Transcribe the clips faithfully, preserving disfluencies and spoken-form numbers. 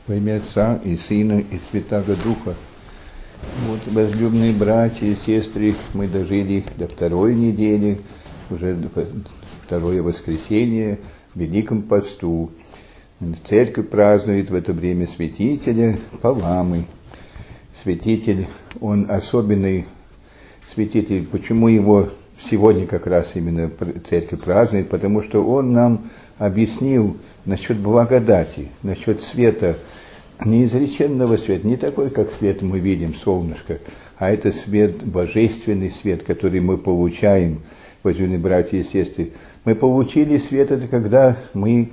Во имя Отца и Сына и Святаго Духа. Вот, возлюбленные братья и сестры, мы дожили до второй недели, уже второе воскресенье в Великом Посту. Церковь празднует в это время святителя Паламы. Святитель, он особенный святитель. Почему его сегодня как раз именно церковь празднует? Потому что он нам объяснил насчет благодати, насчет света, неизреченного света, не такой, как свет мы видим, солнышко, а это свет, божественный свет, который мы получаем, возлюбленные братья и сестры. Мы получили свет, это когда мы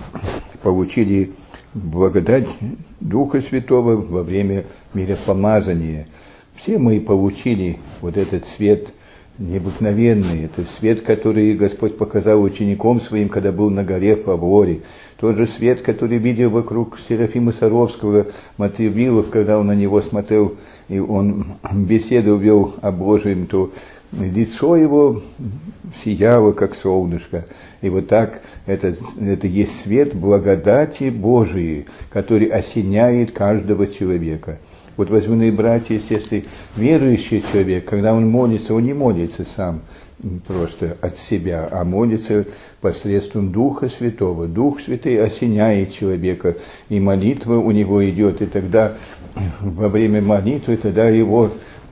получили благодать Духа Святого во время миропомазания. Все мы получили вот этот свет необыкновенный, это свет, который Господь показал ученикам своим, когда был на горе Фаворе. Тот же свет, который видел вокруг Серафима Саровского, Мотивилов, когда он на него смотрел, и он беседу вел о Божьем, то лицо его сияло, как солнышко. И вот так это, это есть свет благодати Божией, который осеняет каждого человека. Вот, возлюбленные братья и сестры, верующий человек, когда он молится, он не молится сам просто от себя, а молится посредством Духа Святого. Дух Святый осеняет человека, и молитва у него идет, и тогда во время молитвы, тогда его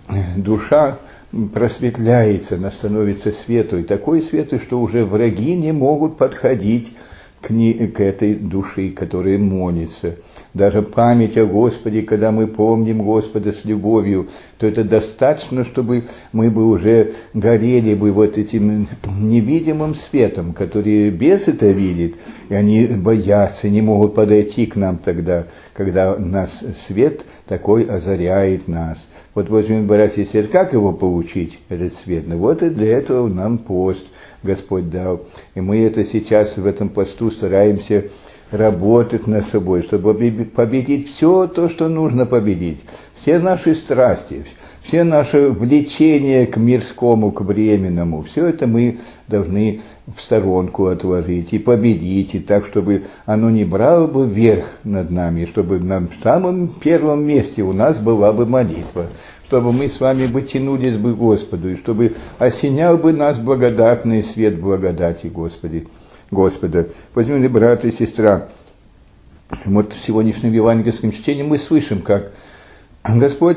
душа просветляется, она становится светлой, такой светлой, что уже враги не могут подходить к, не, к этой душе, которая молится. Даже память о Господе, когда мы помним Господа с любовью, то это достаточно, чтобы мы бы уже горели бы вот этим невидимым светом, который бес-то видит, и они боятся, не могут подойти к нам тогда, когда нас свет такой озаряет нас. Вот, возьмем, братья и сестры, как его получить, этот свет? Ну вот и для этого нам пост Господь дал. И мы это сейчас в этом посту стараемся работать над собой, чтобы победить все то, что нужно победить. Все наши страсти, все наше влечение к мирскому, к временному, все это мы должны в сторонку отложить и победить, и так, чтобы оно не брало бы верх над нами, чтобы на самом первом месте у нас была бы молитва, чтобы мы с вами бы тянулись бы к Господу, и чтобы осенял бы нас благодатный свет благодати Господи. Господа. Возьмем ли брат и сестра, вот в сегодняшнем евангельском чтении мы слышим, как Господь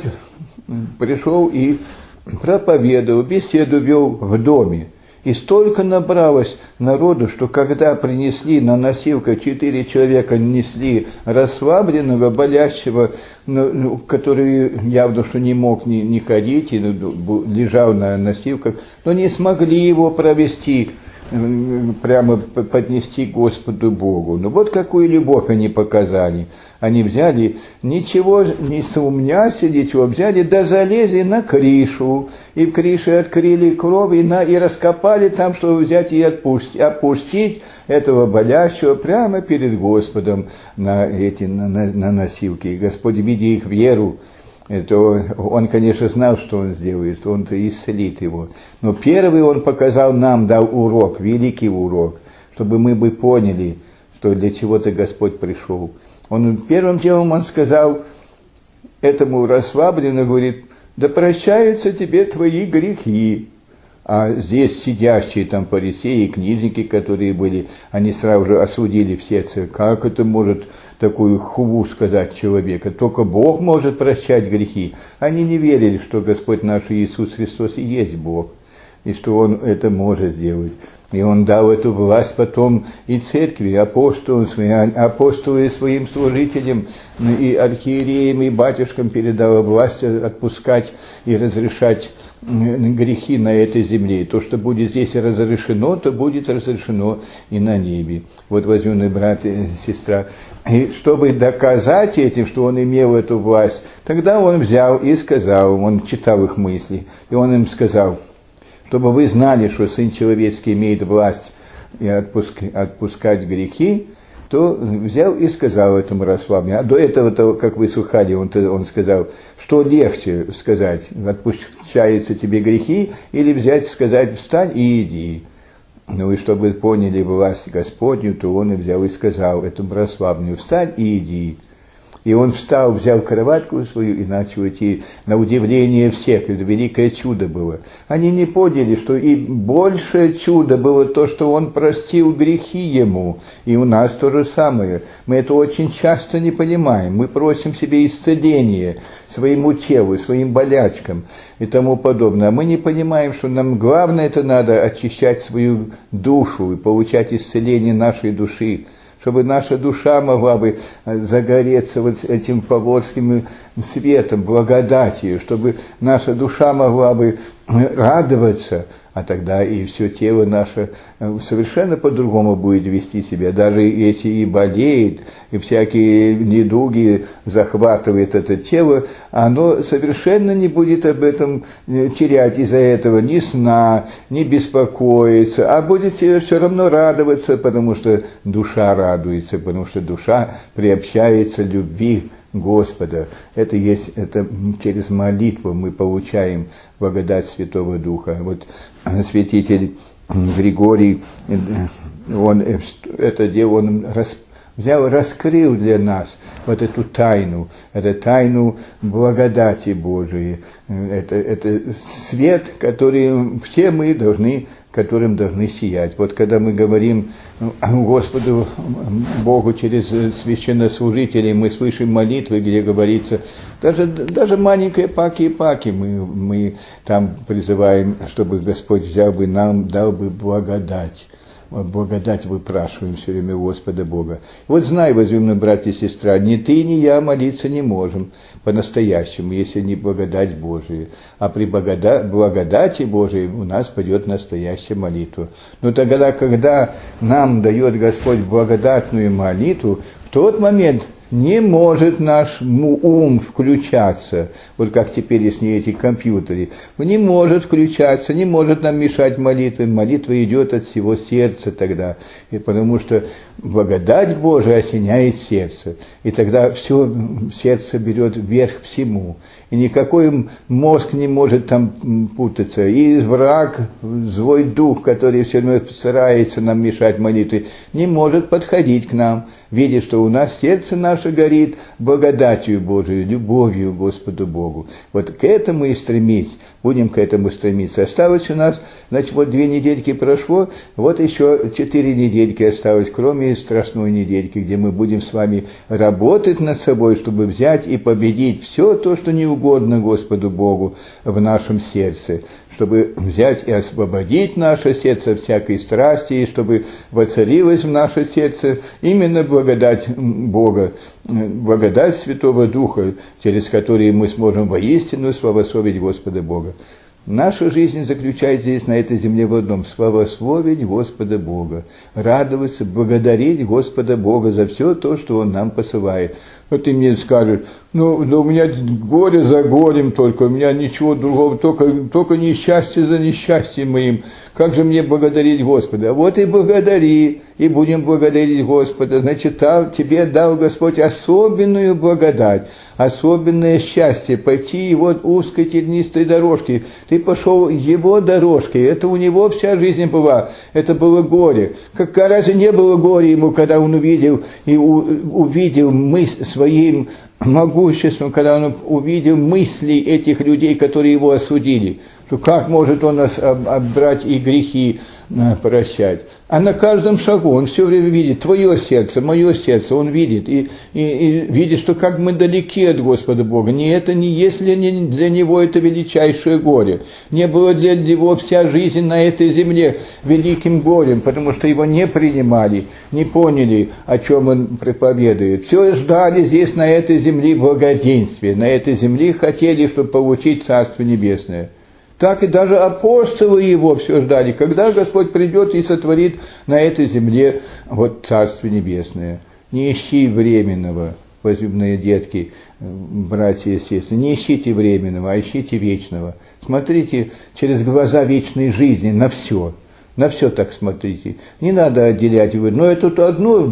пришел и проповедовал, беседу вел в доме. И столько набралось народу, что когда принесли на носилках, четыре человека несли расслабленного, болящего, который явно что не мог ни, ни ходить, и лежал на носилках, но не смогли его провести, прямо поднести Господу Богу. Ну вот какую любовь они показали. Они взяли, ничего не сумняся, ничего, взяли, да залезли на крышу, и в крыше открыли кров, и, на, и раскопали там, чтобы взять и отпустить, опустить этого болящего прямо перед Господом на эти на, на, на носилки. И Господь, видя их веру, это он, конечно, знал, что он сделает, он-то исцелит его. Но первый он показал нам, дал урок, великий урок, чтобы мы бы поняли, что для чего-то Господь пришел. Он первым делом он сказал этому расслабленному, говорит, да прощаются тебе твои грехи. А здесь сидящие там фарисеи, книжники, которые были, они сразу же осудили в сердце, как это может такую хулу сказать человека, только Бог может прощать грехи. Они не верили, что Господь наш Иисус Христос и есть Бог, и что Он это может сделать. И Он дал эту власть потом и церкви, апостолам своим, апостолы своим служителям, и архиереям, и батюшкам передал власть отпускать и разрешать грехи на этой земле. И то, что будет здесь разрешено, то будет разрешено и на небе. Вот, возлюбленный брат и сестра, и чтобы доказать этим, что он имел эту власть, тогда он взял и сказал, он читал их мысли, и он им сказал, чтобы вы знали, что Сын Человеческий имеет власть и отпуск, отпускать грехи, то взял и сказал этому расслабленному. А до этого, как вы слыхали, он, он сказал, что легче сказать, отпущаются тебе грехи, или взять, сказать, встань и иди. Ну и чтобы поняли власть Господню, то он и взял и сказал этому расслабленному, встань и иди. И он встал, взял кроватку свою и начал идти. На удивление всех, это великое чудо было. Они не поняли, что и большее чудо было то, что он простил грехи ему. И у нас то же самое. Мы это очень часто не понимаем. Мы просим себе исцеления своему телу, своим болячкам и тому подобное. А мы не понимаем, что нам главное это надо очищать свою душу и получать исцеление нашей души, чтобы наша душа могла бы загореться вот этим фаворским светом, благодатью, чтобы наша душа могла бы радоваться, а тогда и все тело наше совершенно по-другому будет вести себя. Даже если и болеет, и всякие недуги захватывает это тело, оно совершенно не будет об этом терять из-за этого ни сна, ни беспокоиться, а будет себе все равно радоваться, потому что душа радуется, потому что душа приобщается любви Господа. Это есть, это через молитву мы получаем благодать Святого Духа. Вот святитель Григорий, он это дело, он рас, взял, раскрыл для нас вот эту тайну, эту тайну благодати Божией. Это, это свет, который все мы должны, которым должны сиять. Вот когда мы говорим Господу Богу через священнослужителей, мы слышим молитвы, где говорится, даже, даже маленькие паки и паки, мы, мы там призываем, чтобы Господь взял бы нам, дал бы благодать. Благодать выпрашиваем все время Господа Бога. Вот знай, возлюбленный брат и сестра, ни ты, ни я молиться не можем по-настоящему, если не благодать Божия. А при благодати Божией у нас пойдет настоящая молитва. Но тогда, когда нам дает Господь благодатную молитву, в тот момент не может наш ум включаться, вот как теперь есть не эти компьютеры, не может включаться, не может нам мешать молитве, молитва идет от всего сердца тогда, и потому что благодать Божия осеняет сердце, и тогда все сердце берет вверх всему, и никакой мозг не может там путаться, и враг, злой дух, который все равно старается нам мешать молитве, не может подходить к нам, видя, что у нас сердце наше горит благодатью Божией, любовью к Господу Богу. Вот к этому и стремись, будем к этому стремиться. Осталось у нас, значит, вот две недельки прошло, вот еще четыре недельки осталось, кроме страстной недельки, где мы будем с вами работать над собой, чтобы взять и победить все то, что не угодно Господу Богу в нашем сердце, чтобы взять и освободить наше сердце от всякой страсти, и чтобы воцарилось в наше сердце именно благодать Бога, благодать Святого Духа, через который мы сможем воистину славословить Господа Бога. Наша жизнь заключается здесь, на этой земле, в одном: славословить Господа Бога, радоваться, благодарить Господа Бога за все то, что Он нам посылает. Вот ты мне скажешь, ну, ну у меня горе за горем только, у меня ничего другого, только, только несчастье за несчастьем моим. Как же мне благодарить Господа? Вот и благодари, и будем благодарить Господа. Значит, там тебе дал Господь особенную благодать, особенное счастье, пойти Его узкой тернистой дорожкой. Ты пошел Его дорожкой, это у Него вся жизнь была, это было горе. Как разве не было горя Ему, когда Он увидел, и у, увидел мысль своим могуществом, когда Он увидел мысли этих людей, которые Его осудили, что как может Он нас брать и грехи прощать. А на каждом шагу Он все время видит твое сердце, мое сердце, Он видит, и, и, и видит, что как мы далеки от Господа Бога. Не это, не если не для Него это величайшее горе. Не было для Него вся жизнь на этой земле великим горем, потому что Его не принимали, не поняли, о чем Он проповедует. Все ждали здесь, на этой земле, благоденствия, на этой земле хотели, чтобы получить Царство Небесное. Так и даже апостолы Его все ждали, когда Господь придет и сотворит на этой земле вот Царство Небесное. Не ищи временного, возлюбленные детки, братья и сестры, не ищите временного, а ищите вечного. Смотрите через глаза вечной жизни на все. На все так смотрите. Не надо отделять его. Но это одно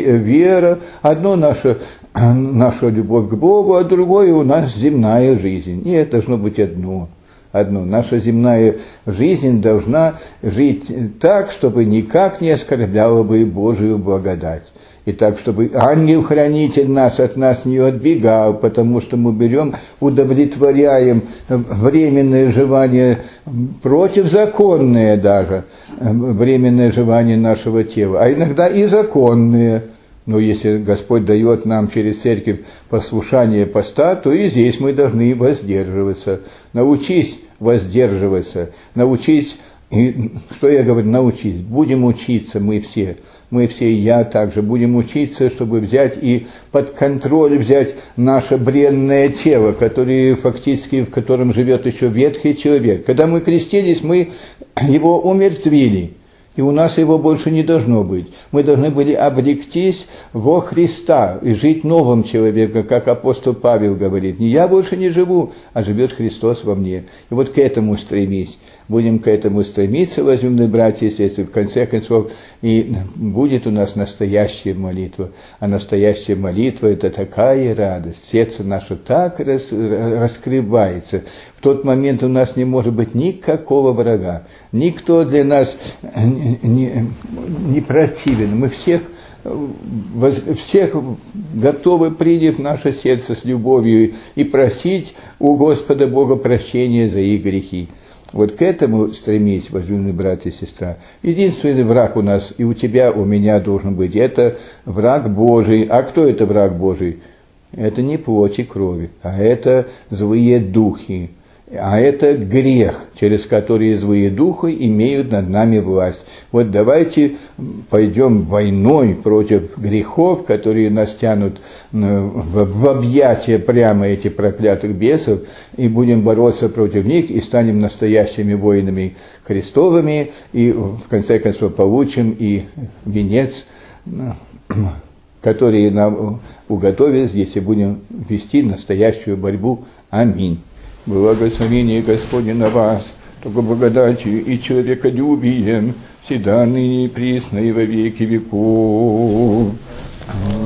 вера, одно наша, наша любовь к Богу, а другое у нас земная жизнь. Нет, должно быть одно. одно. Наша земная жизнь должна жить так, чтобы никак не оскорбляла бы Божию благодать. И так, чтобы ангел-хранитель нас от нас не отбегал, потому что мы берем, удовлетворяем временное желание, противозаконное даже, временное желание нашего тела, а иногда и законное. Но если Господь дает нам через церковь послушание поста, то и здесь мы должны воздерживаться. Научись воздерживаться, научись, и, что я говорю, научись, будем учиться мы все. Мы все, и я также, будем учиться, чтобы взять и под контроль взять наше бренное тело, которое фактически, в котором живет еще ветхий человек. Когда мы крестились, мы его умертвили, и у нас его больше не должно быть. Мы должны были обректись во Христа и жить новым человеком, как апостол Павел говорит. Не я больше не живу, а живет Христос во мне. И вот к этому стремись. Будем к этому стремиться, возлюбленные братья и сестры, в конце концов, и будет у нас настоящая молитва. А настоящая молитва – это такая радость. Сердце наше так рас, раскрывается. В тот момент у нас не может быть никакого врага. Никто для нас не, не противен. Мы всех, всех готовы, приняв наше сердце с любовью, и просить у Господа Бога прощения за их грехи. Вот к этому стремись, возлюбленные братья и сестра. Единственный враг у нас, и у тебя, у меня должен быть, это враг Божий. А кто это враг Божий? Это не плоть и крови, а это злые духи. А это грех, через который злые духи имеют над нами власть. Вот давайте пойдем войной против грехов, которые нас тянут в объятия прямо этих проклятых бесов, и будем бороться против них, и станем настоящими воинами Христовыми, и в конце концов получим и венец, который нам уготовит, если будем вести настоящую борьбу. Аминь. Благословение Господне на вас, только благодатью и человеколюбием, всегда ныне и присно и во веки веков.